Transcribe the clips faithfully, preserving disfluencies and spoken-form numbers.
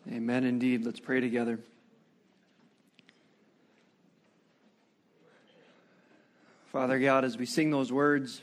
Amen indeed. Let's pray together. Father God, as we sing those words,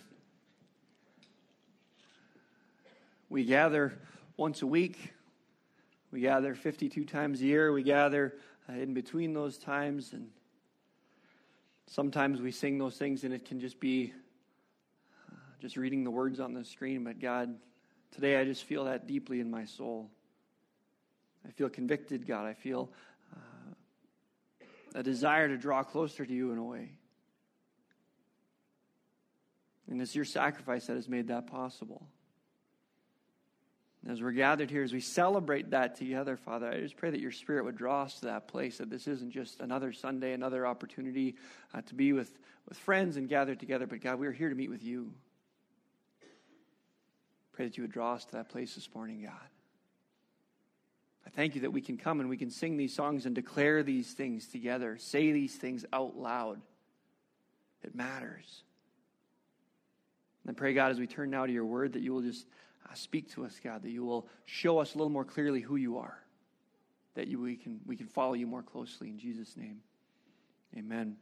we gather once a week. We gather fifty-two times a year. We gather uh, in between those times, and sometimes we sing those things and it can just be uh, just reading the words on the screen. But God, today I just feel that deeply in my soul. I feel convicted, God. I feel uh, a desire to draw closer to you in a way. And it's your sacrifice that has made that possible. As we're gathered here, as we celebrate that together, Father, I just pray that your Spirit would draw us to that place, that this isn't just another Sunday, another opportunity uh, to be with, with friends and gather together, but God, we're here to meet with you. Pray that you would draw us to that place this morning, God. I thank you that we can come and we can sing these songs and declare these things together, say these things out loud. It matters. And I pray, God, as we turn now to your word, that you will just uh, speak to us, God, that you will show us a little more clearly who you are, that you, we can we can follow you more closely. In Jesus' name, amen.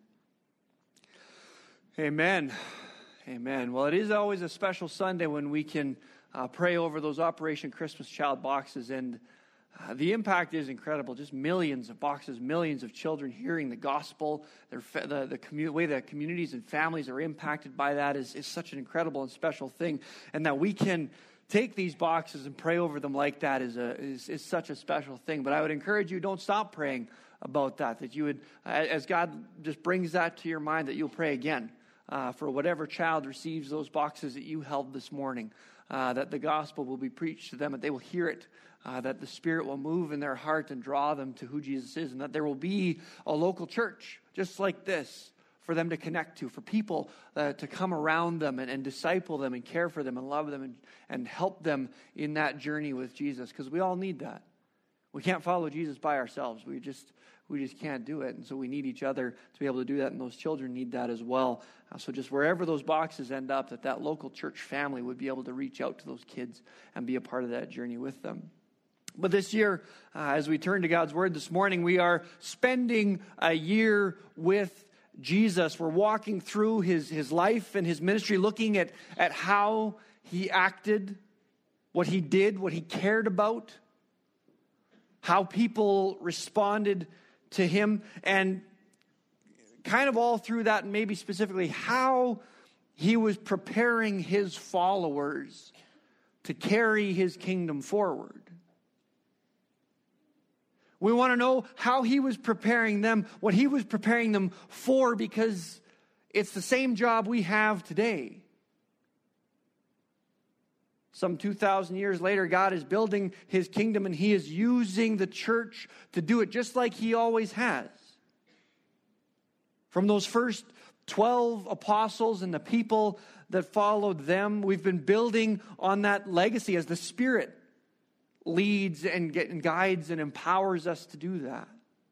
Amen. Amen. Well, it is always a special Sunday when we can uh, pray over those Operation Christmas Child boxes, and Uh, the impact is incredible. Just millions of boxes, millions of children hearing the gospel. Their fa- the the commu- way that communities and families are impacted by that is, is such an incredible and special thing. And that we can take these boxes and pray over them like that is a is, is such a special thing. But I would encourage you, don't stop praying about that. That you would, uh, as God just brings that to your mind, that you'll pray again uh, for whatever child receives those boxes that you held this morning. Uh, that the gospel will be preached to them, that they will hear it, uh, that the Spirit will move in their heart and draw them to who Jesus is, and that there will be a local church just like this for them to connect to, for people uh, to come around them and, and disciple them and care for them and love them and, and help them in that journey with Jesus, because we all need that. We can't follow Jesus by ourselves. We just we just can't do it. And so we need each other to be able to do that, and those children need that as well. Uh, so just wherever those boxes end up, that that local church family would be able to reach out to those kids and be a part of that journey with them. But this year, uh, as we turn to God's Word this morning, we are spending a year with Jesus. We're walking through his, his life and his ministry, looking at, at how he acted, what he did, what he cared about, how people responded to him, and kind of all through that, and maybe specifically how he was preparing his followers to carry his kingdom forward. We want to know how he was preparing them, what he was preparing them for, because it's the same job we have today. Some two thousand years later, God is building his kingdom, and he is using the church to do it just like he always has. From those first twelve apostles and the people that followed them, we've been building on that legacy as the Spirit leads and, get, and guides and empowers us to do that.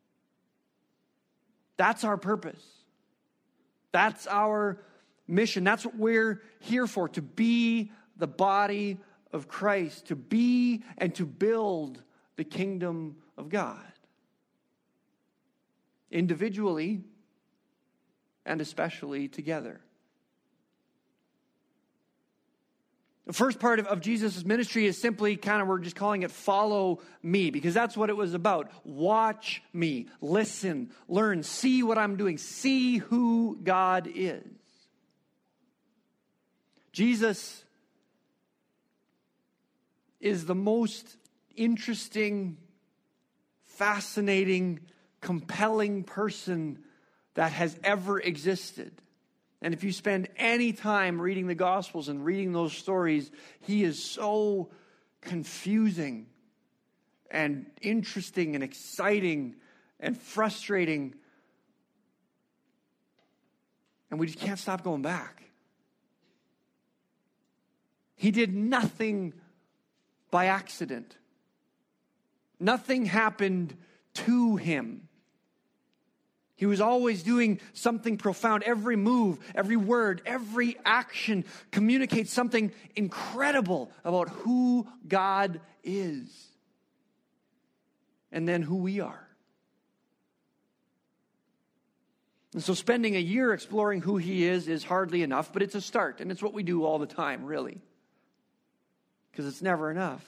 That's our purpose. That's our mission. That's what we're here for, to be the body of Christ, to be and to build the kingdom of God. Individually and especially together. The first part of, of Jesus' ministry is simply kind of, we're just calling it follow me, because that's what it was about. Watch me, listen, learn, see what I'm doing, see who God is. Jesus is the most interesting, fascinating, compelling person that has ever existed. And if you spend any time reading the Gospels and reading those stories, he is so confusing and interesting and exciting and frustrating. And we just can't stop going back. He did nothing by accident. Nothing happened to him. He was always doing something profound. Every move, every word, every action communicates something incredible about who God is. and then who we are. And so spending a year exploring who he is is hardly enough, but it's a start, and it's what we do all the time, really, because it's never enough.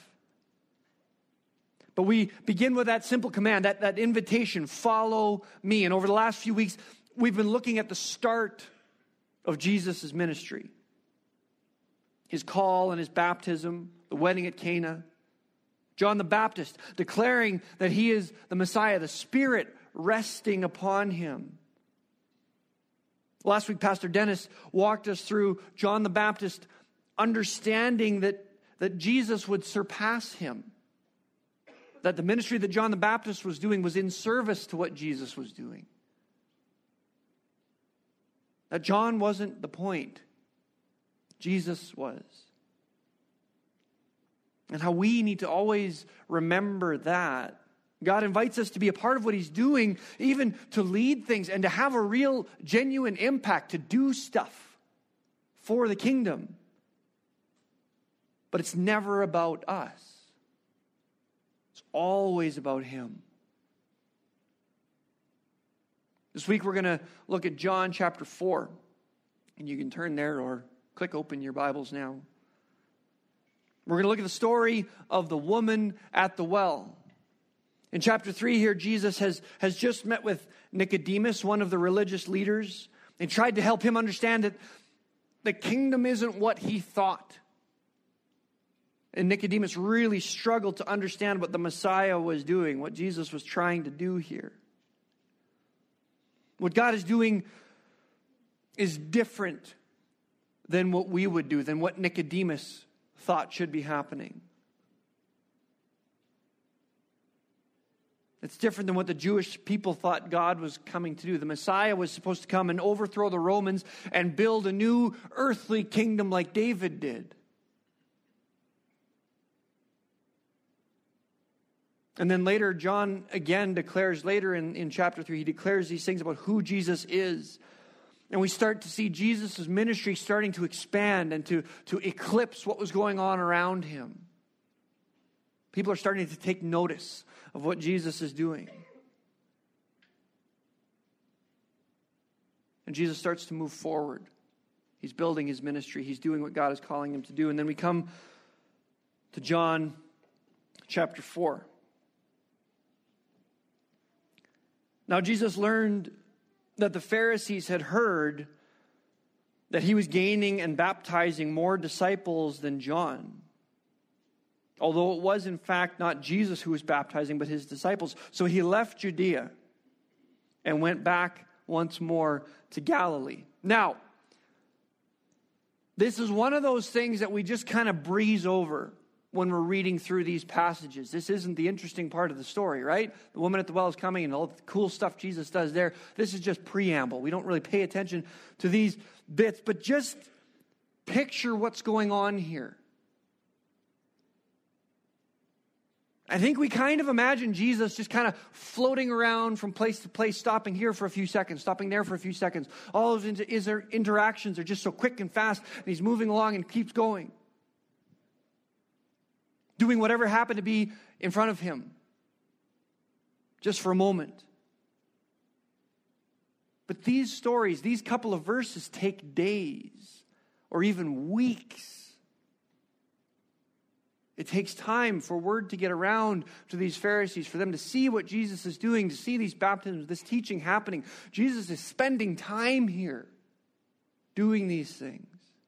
But we begin with that simple command, that, that invitation, follow me. And over the last few weeks, we've been looking at the start of Jesus' ministry. His call and his baptism, the wedding at Cana. John the Baptist declaring that he is the Messiah, the Spirit resting upon him. Last week, Pastor Dennis walked us through John the Baptist understanding that, that Jesus would surpass him. That the ministry that John the Baptist was doing was in service to what Jesus was doing. That John wasn't the point. Jesus was. And how we need to always remember that. God invites us to be a part of what he's doing, even to lead things and to have a real, genuine impact, to do stuff for the kingdom. But it's never about us. It's always about him. This week we're going to look at John chapter four. And you can turn there or click open your Bibles now. We're going to look at the story of the woman at the well. In chapter three here, Jesus has, has just met with Nicodemus, one of the religious leaders, and tried to help him understand that the kingdom isn't what he thought. And Nicodemus really struggled to understand what the Messiah was doing, what Jesus was trying to do here. What God is doing is different than what we would do, than what Nicodemus thought should be happening. It's different than what the Jewish people thought God was coming to do. The Messiah was supposed to come and overthrow the Romans and build a new earthly kingdom like David did. And then later, John again declares, later in, in chapter three, he declares these things about who Jesus is. And we start to see Jesus' ministry starting to expand and to, to eclipse what was going on around him. People are starting to take notice of what Jesus is doing. And Jesus starts to move forward. He's building his ministry. He's doing what God is calling him to do. And then we come to John chapter four. Now, Jesus learned that the Pharisees had heard that he was gaining and baptizing more disciples than John. Although it was, in fact, not Jesus who was baptizing, but his disciples. So he left Judea and went back once more to Galilee. Now, this is one of those things that we just kind of breeze over when we're reading through these passages. This isn't the interesting part of the story, right? The woman at the well is coming and all the cool stuff Jesus does there. This is just preamble. We don't really pay attention to these bits, but just picture what's going on here. I think we kind of imagine Jesus just kind of floating around from place to place, stopping here for a few seconds, stopping there for a few seconds. All of his interactions are just so quick and fast, and he's moving along and keeps going. Doing whatever happened to be in front of him. Just for a moment. But these stories, these couple of verses take days or even weeks. It takes time for word to get around to these Pharisees, for them to see what Jesus is doing, to see these baptisms, this teaching happening. Jesus is spending time here doing these things.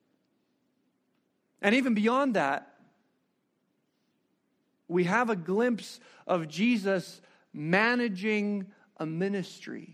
And even beyond that, we have a glimpse of Jesus managing a ministry.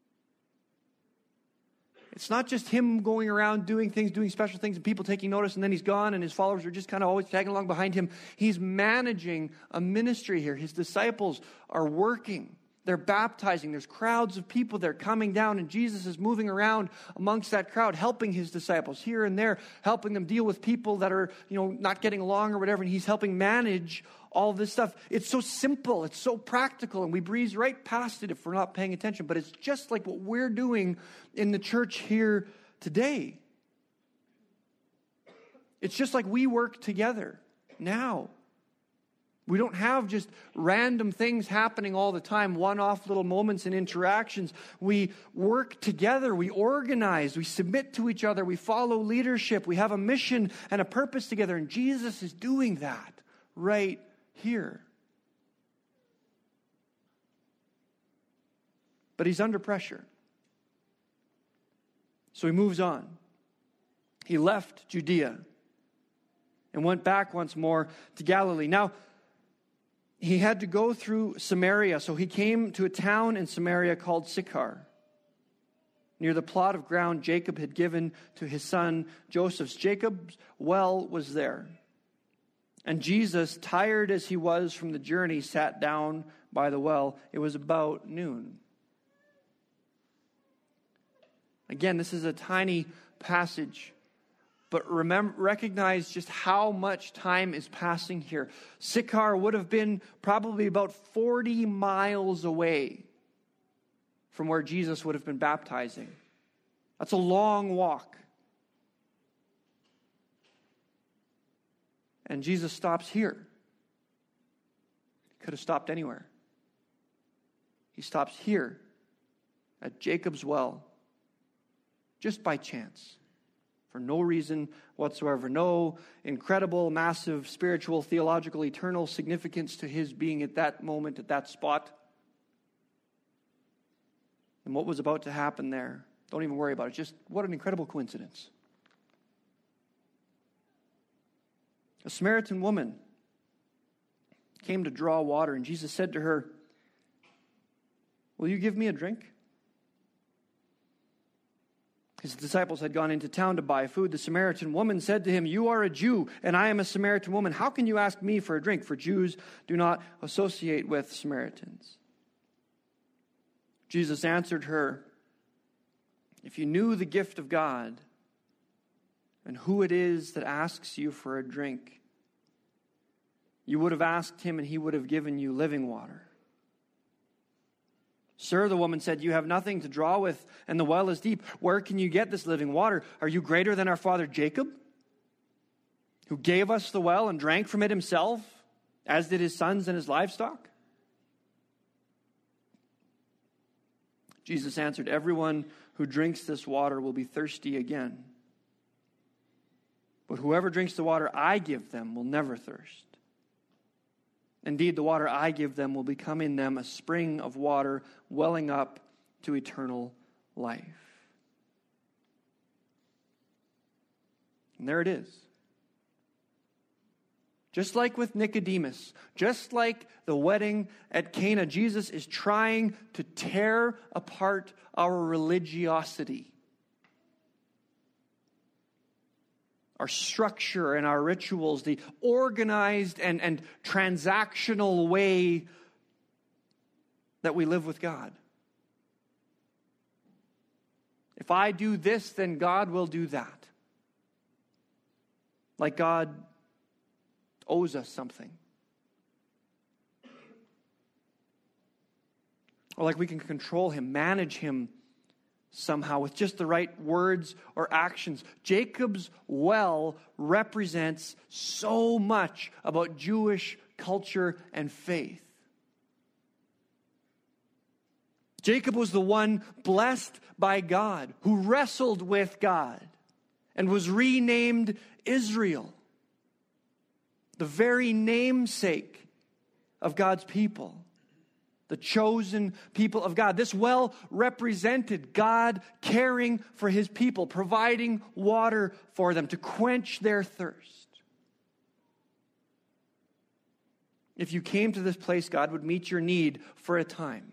It's not just him going around doing things, doing special things, and people taking notice, and then he's gone, and his followers are just kind of always tagging along behind him. He's managing a ministry here. His disciples are working. They're baptizing. There's crowds of people there coming down, and Jesus is moving around amongst that crowd, helping his disciples here and there, helping them deal with people that are, you know, not getting along or whatever, and he's helping manage all this stuff. It's so simple. It's so practical, and we breeze right past it if we're not paying attention, but it's just like what we're doing in the church here today. It's just like we work together now. We don't have just random things happening all the time, one-off little moments and interactions. We work together, we organize, we submit to each other, we follow leadership, we have a mission and a purpose together, and Jesus is doing that right here. But he's under pressure. So he moves on. He left Judea and went back once more to Galilee. Now, he had to go through Samaria, so he came to a town in Samaria called Sychar, near the plot of ground Jacob had given to his son Joseph's. Jacob's well was there. And Jesus, tired as he was from the journey, sat down by the well. It was about noon. Again, this is a tiny passage. But remember, recognize just how much time is passing here. Sychar would have been probably about forty miles away from where Jesus would have been baptizing. That's a long walk. And Jesus stops here. He could have stopped anywhere. He stops here at Jacob's well, just by chance. For no reason whatsoever. No incredible, massive, spiritual, theological, eternal significance to his being at that moment, at that spot. And what was about to happen there. Don't even worry about it. Just what an incredible coincidence. A Samaritan woman came to draw water, and Jesus said to her, "Will you give me a drink?" His disciples had gone into town to buy food. The Samaritan woman said to him, "You are a Jew, and I am a Samaritan woman. How can you ask me for a drink? For Jews do not associate with Samaritans." Jesus answered her, "If you knew the gift of God and who it is that asks you for a drink, you would have asked him, and he would have given you living water." "Sir," the woman said, "you have nothing to draw with, and the well is deep. Where can you get this living water? Are you greater than our father Jacob, who gave us the well and drank from it himself, as did his sons and his livestock?" Jesus answered, "Everyone who drinks this water will be thirsty again. But whoever drinks the water I give them will never thirst. Indeed, the water I give them will become in them a spring of water welling up to eternal life." And there it is. Just like with Nicodemus, just like the wedding at Cana, Jesus is trying to tear apart our religiosity, our structure and our rituals, the organized and, and transactional way that we live with God. If I do this, then God will do that. Like God owes us something. Or like we can control him, manage him somehow with just the right words or actions. Jacob's well represents so much about Jewish culture and faith. Jacob was the one blessed by God, who wrestled with God and was renamed Israel, the very namesake of God's people. The chosen people of God. This well represented God caring for his people, providing water for them to quench their thirst. If you came to this place, God would meet your need for a time.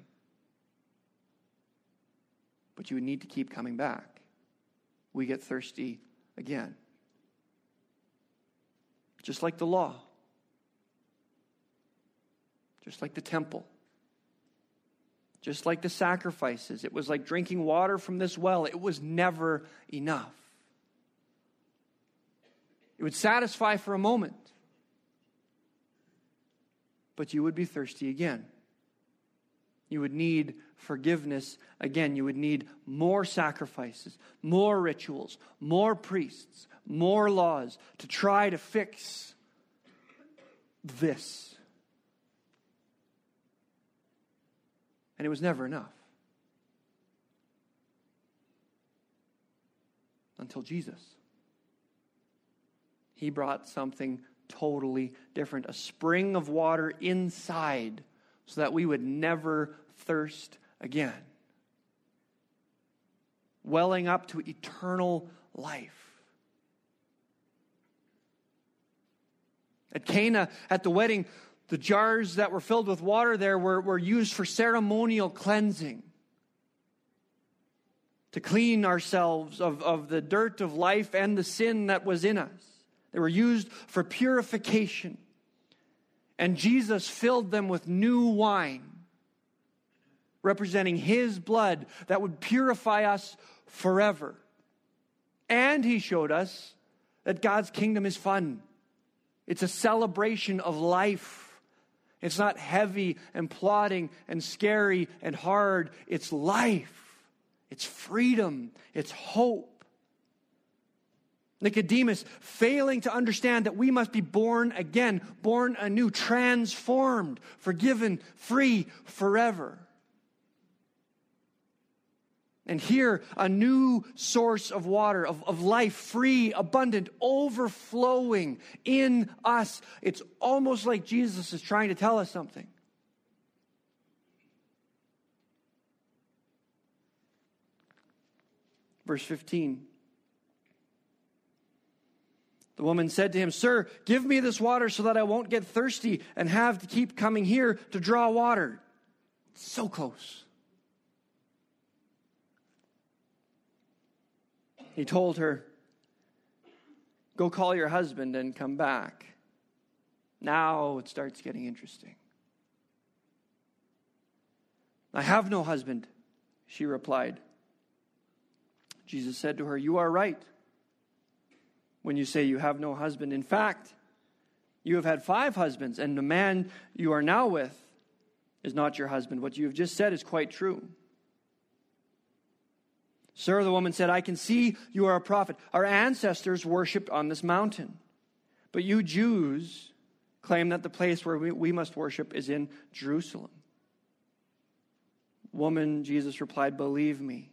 But you would need to keep coming back. We get thirsty again. Just like the law. Just like the temple. Just like the sacrifices. It was like drinking water from this well. It was never enough. It would satisfy for a moment. But you would be thirsty again. You would need forgiveness again. You would need more sacrifices, more rituals, more priests, more laws to try to fix this. And it was never enough. Until Jesus. He brought something totally different. A spring of water inside so that we would never thirst again. Welling up to eternal life. At Cana, at the wedding, the jars that were filled with water there were, were used for ceremonial cleansing. To clean ourselves of, of the dirt of life and the sin that was in us. They were used for purification. And Jesus filled them with new wine, representing His blood that would purify us forever. And He showed us that God's kingdom is fun. It's a celebration of life. It's not heavy and plodding and scary and hard. It's life. It's freedom. It's hope. Nicodemus, failing to understand that we must be born again, born anew, transformed, forgiven, free forever. And here, a new source of water, of, of life, free, abundant, overflowing in us. It's almost like Jesus is trying to tell us something. Verse fifteen. The woman said to him, "Sir, give me this water so that I won't get thirsty and have to keep coming here to draw water." So close. He told her, "Go call your husband and come back." Now it starts getting interesting. "I have no husband," she replied. Jesus said to her, "You are right when you say you have no husband. In fact, you have had five husbands, and the man you are now with is not your husband. What you have just said is quite true." "Sir," the woman said, "I can see you are a prophet. Our ancestors worshipped on this mountain. But you Jews claim that the place where we, we must worship is in Jerusalem." "Woman," Jesus replied, "believe me,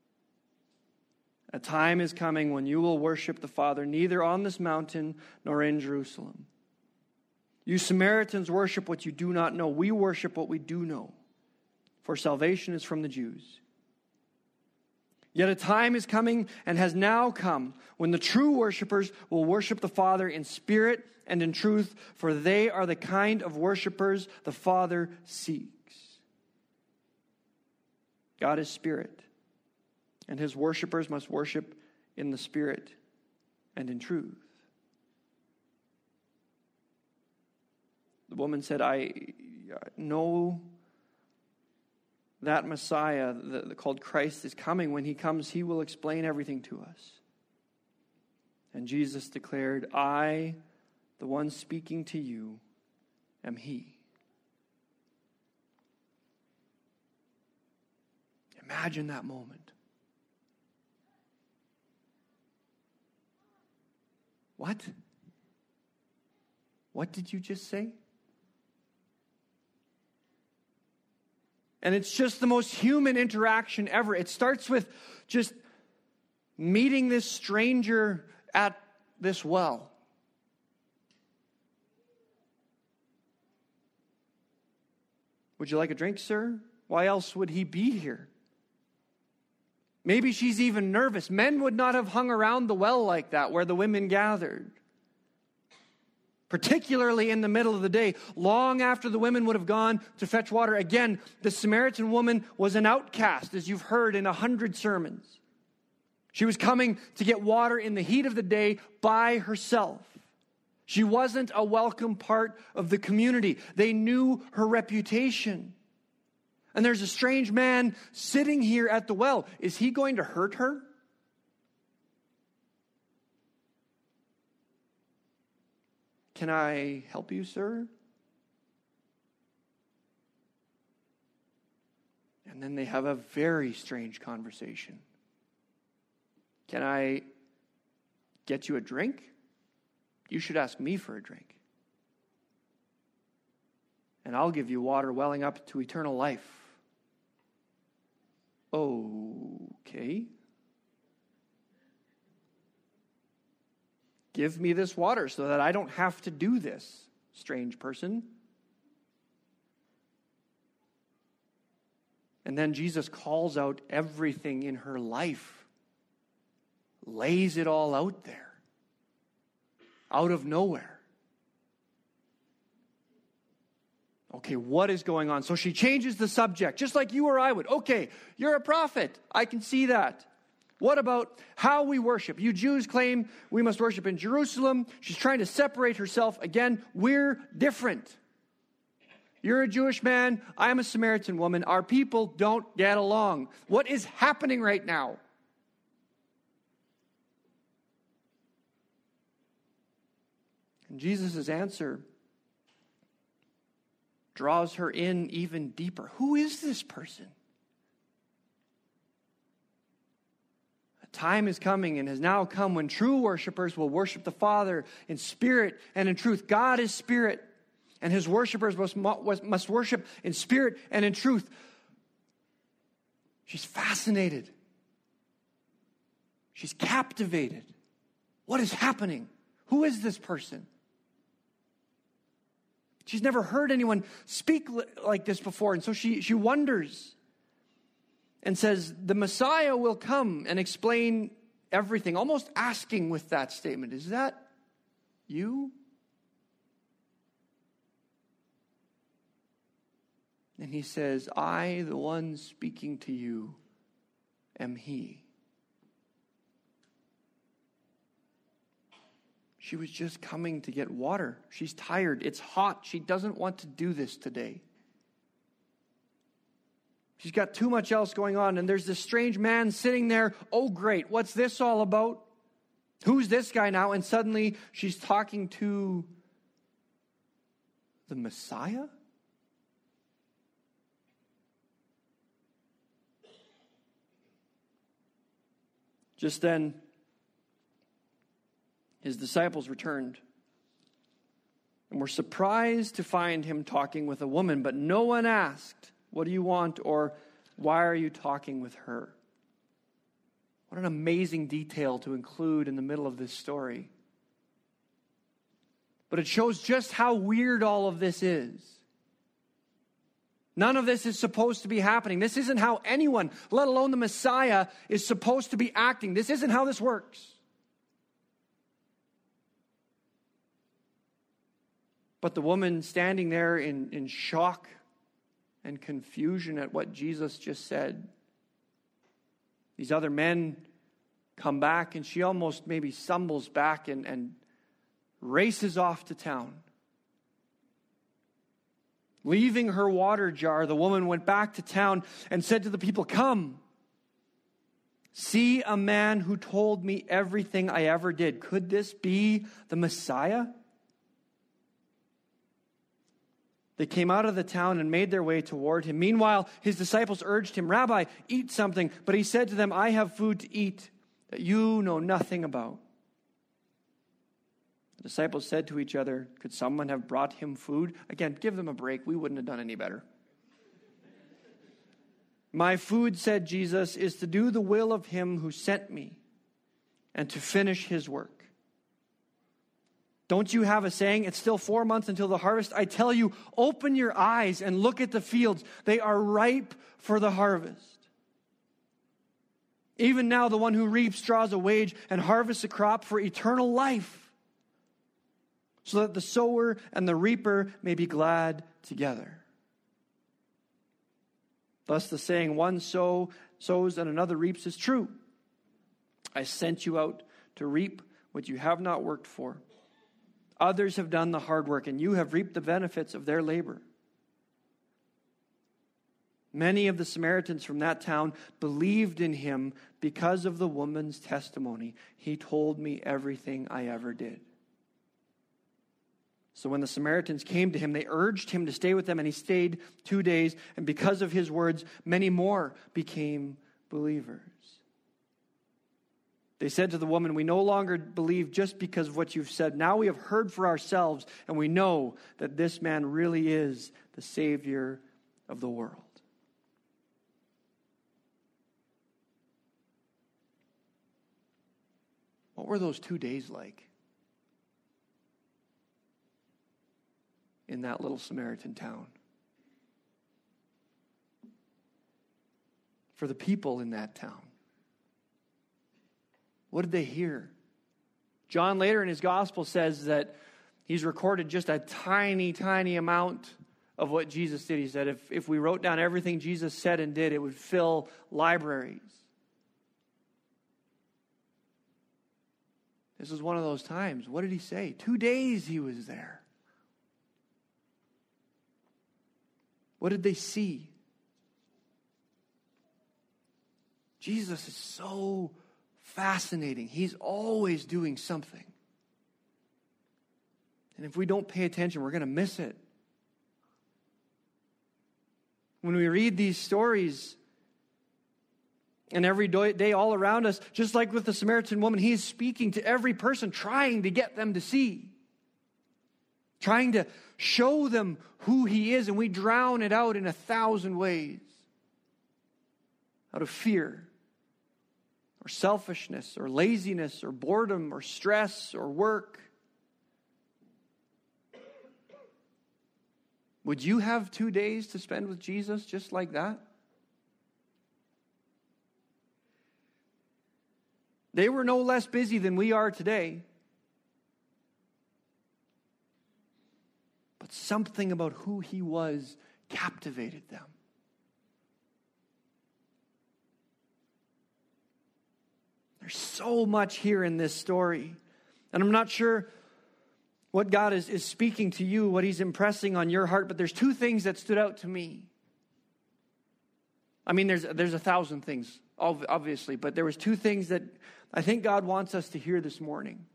a time is coming when you will worship the Father neither on this mountain nor in Jerusalem. You Samaritans worship what you do not know. We worship what we do know, for salvation is from the Jews. Yet a time is coming and has now come when the true worshipers will worship the Father in spirit and in truth, for they are the kind of worshipers the Father seeks. God is spirit, and His worshipers must worship in the spirit and in truth." The woman said, "I know that Messiah, the, the, called Christ, is coming. When He comes, He will explain everything to us." And Jesus declared, "I, the one speaking to you, am He." Imagine that moment. What? What did you just say? And it's just the most human interaction ever. It starts with just meeting this stranger at this well. "Would you like a drink, sir? Why else would he be here?" Maybe she's even nervous. Men would not have hung around the well like that where the women gathered. Particularly in the middle of the day, long after the women would have gone to fetch water. Again, the Samaritan woman was an outcast, as you've heard in a hundred sermons. She was coming to get water in the heat of the day by herself. She wasn't a welcome part of the community. They knew her reputation. And there's a strange man sitting here at the well. Is he going to hurt her? "Can I help you, sir?" And then they have a very strange conversation. "Can I get you a drink? You should ask me for a drink. And I'll give you water welling up to eternal life." Okay. Give me this water so that I don't have to do this, strange person. And then Jesus calls out everything in her life, lays it all out there, out of nowhere. Okay, what is going on? So she changes the subject, just like you or I would. Okay, you're a prophet. I can see that. What about how we worship? You Jews claim we must worship in Jerusalem. She's trying to separate herself. Again, we're different. You're a Jewish man. I am a Samaritan woman. Our people don't get along. What is happening right now? And Jesus' answer draws her in even deeper. Who is this person? A time is coming and has now come when true worshipers will worship the Father in spirit and in truth. God is spirit, and his worshipers must, must worship in spirit and in truth. She's fascinated. She's captivated. What is happening? Who is this person? She's never heard anyone speak like this before, and so she, she wonders and says, the Messiah will come and explain everything, almost asking with that statement, is that you? And he says, I, the one speaking to you, am he. She was just coming to get water. She's tired. It's hot. She doesn't want to do this today. She's got too much else going on, and there's this strange man sitting there. Oh, great. What's this all about? Who's this guy now? And suddenly she's talking to the Messiah? Just then, his disciples returned and were surprised to find him talking with a woman, but no one asked, what do you want? Or why are you talking with her? What an amazing detail to include in the middle of this story. But it shows just how weird all of this is. None of this is supposed to be happening. This isn't how anyone, let alone the Messiah, is supposed to be acting. This isn't how this works. But the woman standing there in, in shock and confusion at what Jesus just said. These other men come back, and she almost maybe stumbles back and, and races off to town. Leaving her water jar, the woman went back to town and said to the people, come, see a man who told me everything I ever did. Could this be the Messiah? They came out of the town and made their way toward him. Meanwhile, his disciples urged him, Rabbi, eat something. But he said to them, I have food to eat that you know nothing about. The disciples said to each other, could someone have brought him food? Again, give them a break. We wouldn't have done any better. My food, said Jesus, is to do the will of him who sent me and to finish his work. Don't you have a saying, it's still four months until the harvest? I tell you, open your eyes and look at the fields. They are ripe for the harvest. Even now, the one who reaps draws a wage and harvests a crop for eternal life, so that the sower and the reaper may be glad together. Thus the saying, one sow, sows and another reaps is true. I sent you out to reap what you have not worked for. Others have done the hard work, and you have reaped the benefits of their labor. Many of the Samaritans from that town believed in him because of the woman's testimony. He told me everything I ever did. So when the Samaritans came to him, they urged him to stay with them, and he stayed two days. And because of his words, many more became believers. They said to the woman, we no longer believe just because of what you've said. Now we have heard for ourselves, and we know that this man really is the Savior of the world. What were those two days like in that little Samaritan town? For the people in that town. What did they hear? John later in his gospel says that he's recorded just a tiny, tiny amount of what Jesus did. He said if, if we wrote down everything Jesus said and did, it would fill libraries. This is one of those times. What did he say? Two days he was there. What did they see? Jesus is so fascinating. He's always doing something. And if we don't pay attention, we're going to miss it. When we read these stories, and every day all around us, just like with the Samaritan woman, he is speaking to every person, trying to get them to see. Trying to show them who he is, and we drown it out in a thousand ways. Out of fear, or selfishness, or laziness, or boredom, or stress, or work. Would you have two days to spend with Jesus just like that? They were no less busy than we are today. But something about who he was captivated them. There's so much here in this story. And I'm not sure what God is, is speaking to you, what he's impressing on your heart, but there's two things that stood out to me. I mean, there's, there's a thousand things, obviously, but there was two things that I think God wants us to hear this morning.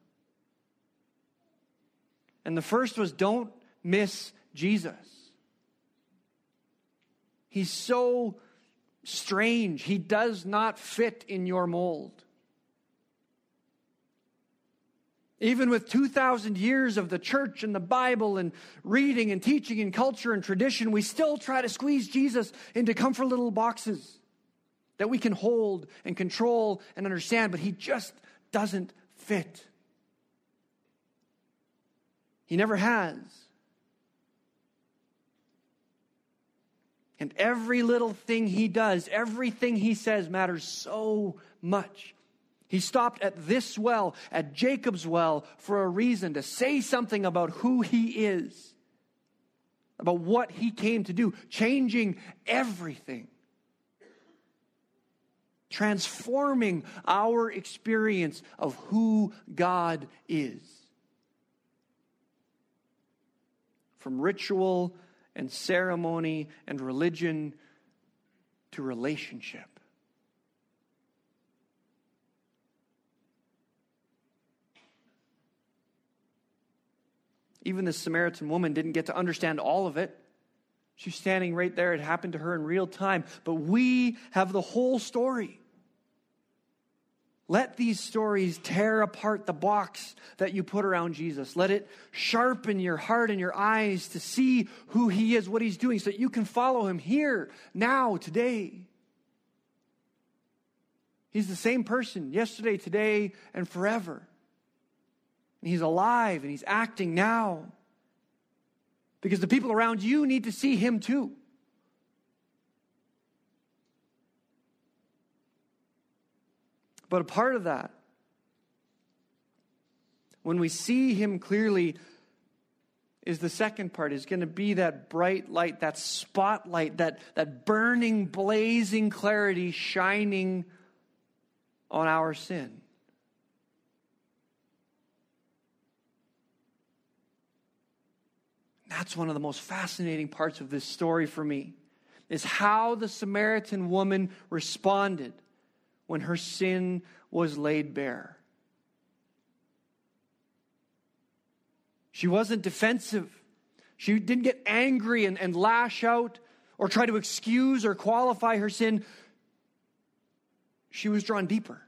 And the first was, don't miss Jesus. He's so strange. He does not fit in your mold. Even with two thousand years of the church and the Bible and reading and teaching and culture and tradition, we still try to squeeze Jesus into comfort little boxes that we can hold and control and understand, but he just doesn't fit. He never has. And every little thing he does, everything he says matters so much. He stopped at this well, at Jacob's well, for a reason, to say something about who he is, about what he came to do, changing everything, transforming our experience of who God is. From ritual and ceremony and religion to relationship. Even the Samaritan woman didn't get to understand all of it. She's standing right there. It happened to her in real time. But we have the whole story. Let these stories tear apart the box that you put around Jesus. Let it sharpen your heart and your eyes to see who he is, what he's doing, so that you can follow him here, now, today. He's the same person yesterday, today, and forever. And he's alive and he's acting now. Because the people around you need to see him too. But a part of that, when we see him clearly, is the second part, is going to be that bright light, that spotlight, that, that burning, blazing clarity shining on our sin. That's one of the most fascinating parts of this story for me, is how the Samaritan woman responded when her sin was laid bare. She wasn't defensive. She didn't get angry and, and lash out or try to excuse or qualify her sin. She was drawn deeper,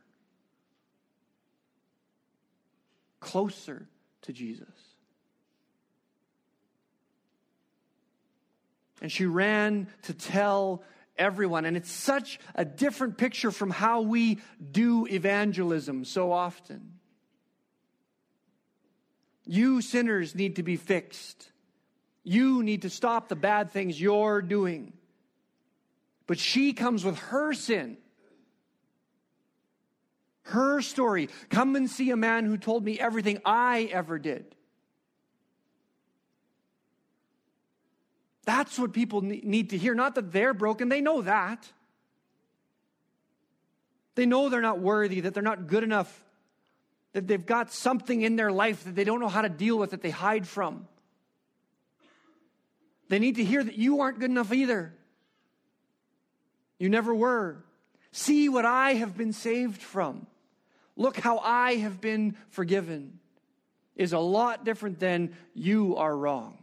closer to Jesus. And she ran to tell everyone. And it's such a different picture from how we do evangelism so often. You sinners need to be fixed. You need to stop the bad things you're doing. But she comes with her sin. Her story. Come and see a man who told me everything I ever did. That's what people need to hear. Not that they're broken. They know that. They know they're not worthy, that they're not good enough, that they've got something in their life that they don't know how to deal with, that they hide from. They need to hear that you aren't good enough either. You never were. See what I have been saved from. Look how I have been forgiven. Is a lot different than you are wrong.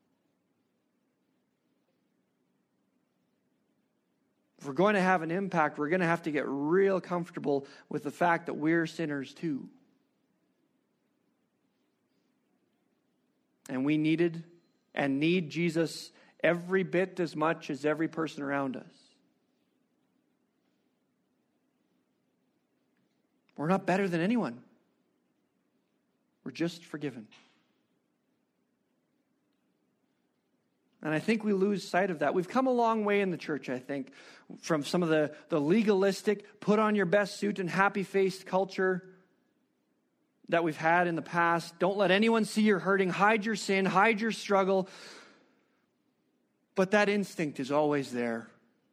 If we're going to have an impact, we're going to have to get real comfortable with the fact that we're sinners too. And we needed and need Jesus every bit as much as every person around us. We're not better than anyone. We're just forgiven. And I think we lose sight of that. We've come a long way in the church, I think, from some of the, the legalistic, put on your best suit and happy-faced culture that we've had in the past. Don't let anyone see you're hurting. Hide your sin. Hide your struggle. But that instinct is always there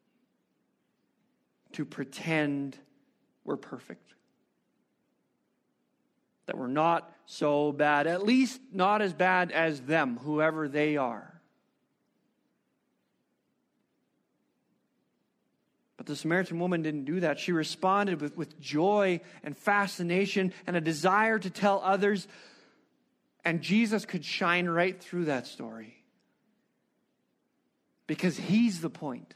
to pretend we're perfect. That we're not so bad, at least not as bad as them, whoever they are. But the Samaritan woman didn't do that. She responded with, with joy and fascination and a desire to tell others. And Jesus could shine right through that story. Because he's the point,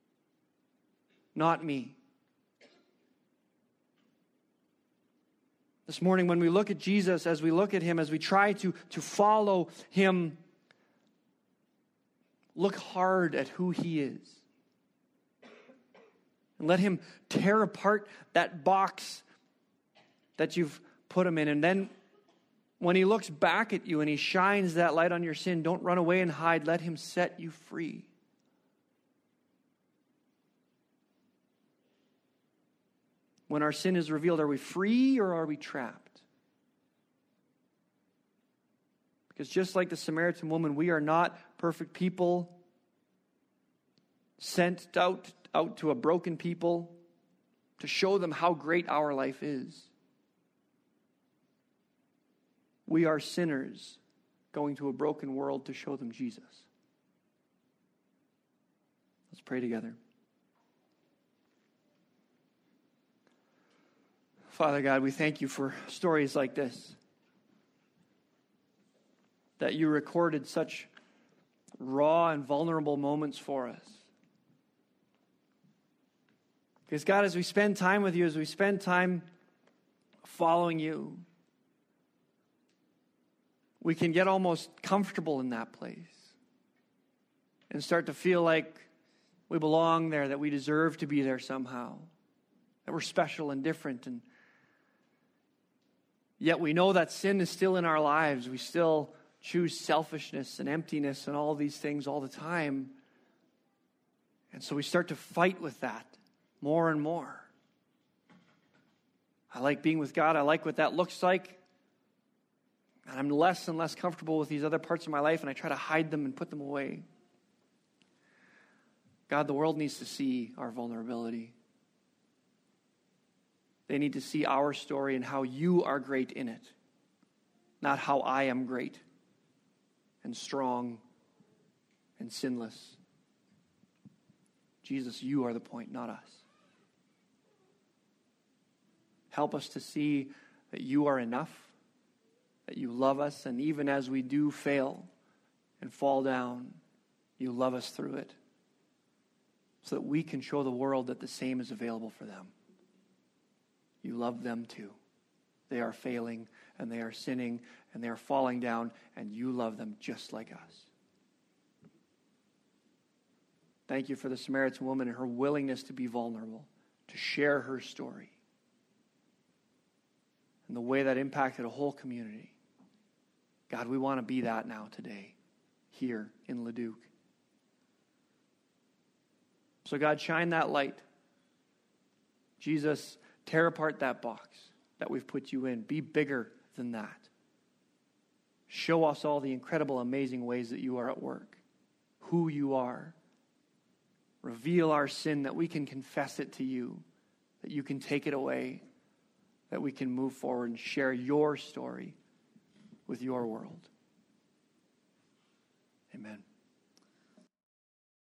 not me. This morning when we look at Jesus, as we look at him, as we try to, to follow him, look hard at who he is. And let him tear apart that box that you've put him in. And then when he looks back at you and he shines that light on your sin, don't run away and hide. Let him set you free. When our sin is revealed, are we free or are we trapped? Because just like the Samaritan woman, we are not perfect people sent out, out to a broken people to show them how great our life is. We are sinners going to a broken world to show them Jesus. Let's pray together. Father God, we thank you for stories like this. That you recorded such raw and vulnerable moments for us. Because God, as we spend time with you, as we spend time following you, we can get almost comfortable in that place and start to feel like we belong there, that we deserve to be there somehow, that we're special and different. And yet we know that sin is still in our lives. We still choose selfishness and emptiness and all these things all the time. And so we start to fight with that more and more. I like being with God. I like what that looks like. And I'm less and less comfortable with these other parts of my life, and I try to hide them and put them away. God, the world needs to see our vulnerability. They need to see our story and how you are great in it, not how I am great and strong and sinless. Jesus, you are the point, not us. Help us to see that you are enough, that you love us, and even as we do fail and fall down, you love us through it, so that we can show the world that the same is available for them. You love them too. They are failing, and they are sinning, and they are falling down, and you love them just like us. Thank you for the Samaritan woman and her willingness to be vulnerable, to share her story, and the way that impacted a whole community. God, we want to be that now today, here in Leduc. So God, shine that light. Jesus, tear apart that box that we've put you in. Be bigger than that. Show us all the incredible, amazing ways that you are at work, who you are. Reveal our sin that we can confess it to you, that you can take it away, that we can move forward and share your story with your world. Amen.